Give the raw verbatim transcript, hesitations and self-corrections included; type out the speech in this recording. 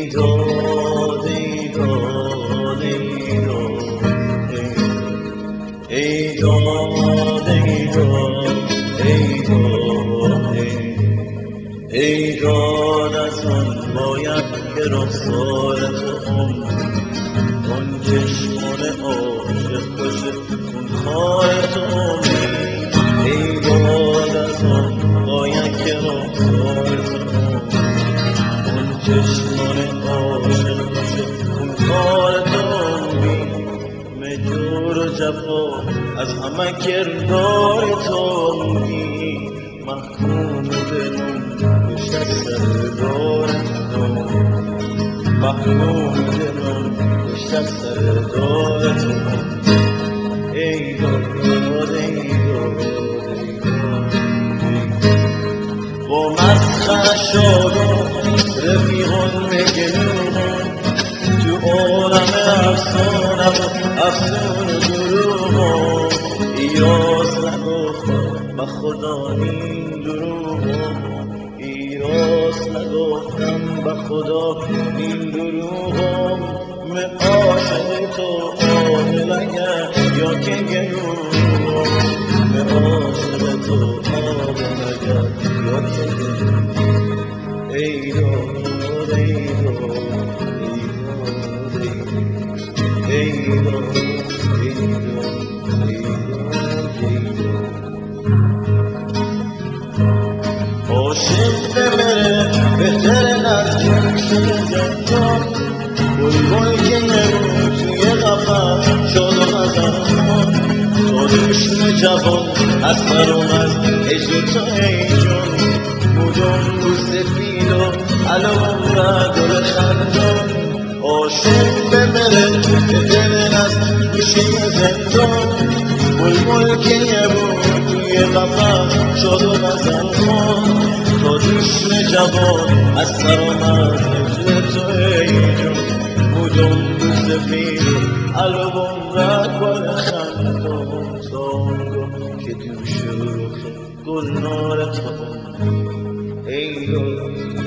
ای داد ای داد ای داد ای داد ای داد ای داد از آن باید که رخسار تو عمری آن چشمان عاشق باشه اون خار تو عمری ای داد از آن باید که رخسار تو عمری اون چشمان عاشق باشه اون خار تو عمری مجور و جفا از همه کردار تو عمری محکوم دلم گشت از سر دار تو محکوم دلم گشت از سر دار تو ای داد ای داد ای داد با مسخر شادم رفیقان میگنون تو عالم افسانه و افسون دروغم ایراز نگفتم به خدا این دروغم ایراز نگفتم به خدا این دروغم من عاشق تو عاقل اگر یا که گنوم من عاشق تو عاقل اگر یا که گنوم ای داد ای داد ای داد ای داد ای داد عاشق بمیره بهتر نزدیک شده زندان بلبل که نمون توی قفس شاد و خزان تا دوشم جوان از سرم از هجر تو ای جان مدام رو سفید و علوم و گل خندان عاشق بمیره بهتر نزدیک گوشه زندان بلبل که نمون توی قفس شاد و غزل خوان تا دوشم جوان از سرم از هجر تو ای جان مدام رو سفید علوم و گل خندان تا آنگاه که دوش رخ گلنار تو ای داد